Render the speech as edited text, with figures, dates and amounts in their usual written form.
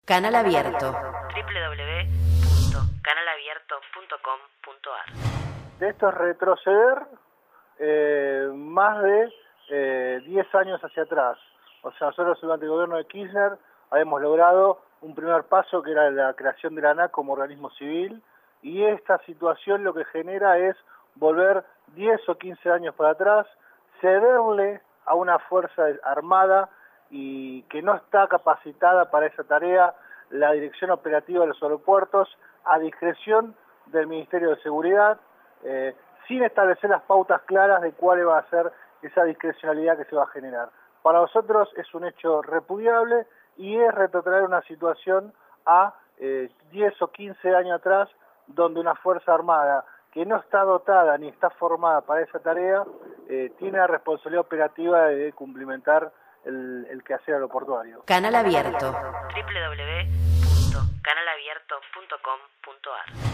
Canal Abierto. www.canalabierto.com.ar. De esto es retroceder más de 10 años hacia atrás. O sea, nosotros durante el gobierno de Kirchner habíamos logrado un primer paso que era la creación de la ANAC como organismo civil, y esta situación lo que genera es volver 10 o 15 años para atrás, cederle a una fuerza armada y que no está capacitada para esa tarea la dirección operativa de los aeropuertos a discreción del Ministerio de Seguridad, sin establecer las pautas claras de cuál va a ser esa discrecionalidad que se va a generar. Para nosotros es un hecho repudiable y es retrotraer una situación a 10 o 15 años atrás, donde una fuerza armada que no está dotada ni está formada para esa tarea tiene la responsabilidad operativa de cumplimentar el quehacer aeroportuario. Canal Abierto. www.canalabierto.com.ar.